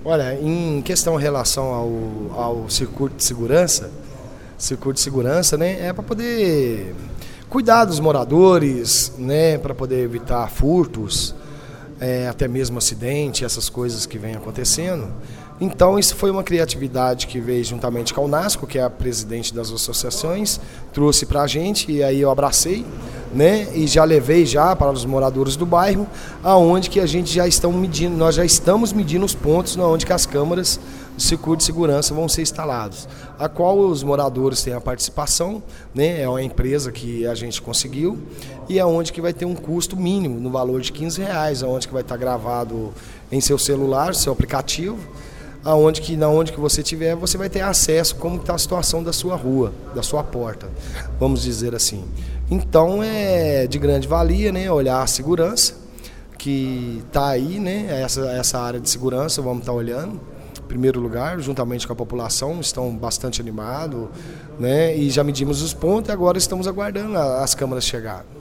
Olha, em questão em relação ao circuito de segurança, né, é para poder cuidar dos moradores, né, para poder evitar furtos, até mesmo acidente, essas coisas que vêm acontecendo. Então, isso foi uma criatividade que veio juntamente com a Unasco, que é a presidente das associações, trouxe para a gente, e aí eu abracei, né, e já levei já para os moradores do bairro, aonde que a gente já estamos medindo, nós já estamos medindo os pontos onde que as câmaras de circuito de segurança vão ser instalados, a qual os moradores têm a participação, né, é uma empresa que a gente conseguiu, e aonde que vai ter um custo mínimo, no valor de R$15, aonde que vai estar gravado em seu celular, seu aplicativo, aonde que você estiver, você vai ter acesso como está a situação da sua rua, da sua porta, vamos dizer assim. Então é de grande valia, né, olhar a segurança que está aí, né, essa área de segurança, vamos estar olhando, em primeiro lugar, juntamente com a população, estão bastante animados, né, e já medimos os pontos e agora estamos aguardando as câmaras chegar.